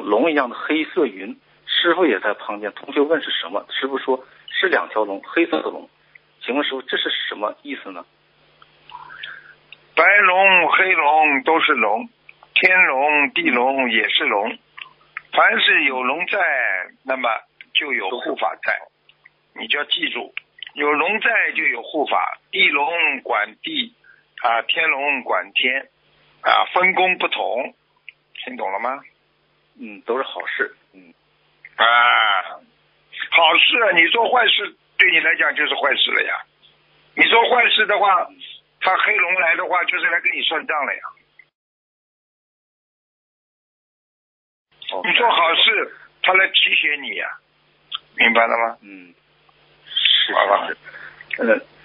龙一样的黑色云，师傅也在旁边。同学问是什么，师傅说是2条龙，黑色的龙。请问师傅这是什么意思呢？ 白龙黑龙都是龙，天龙地龙也是龙，凡是有龙在，那么就有护法在，你就要记住，有龙在就有护法，地龙管地啊，天龙管天啊，分工不同，听懂了吗？ 都是好事。 好事啊，你做坏事对你来讲就是坏事了呀。你做坏事的话，他黑龙来的话就是来跟你算账了呀。你做好事他来提携你呀，明白了吗？ 是。 好吧。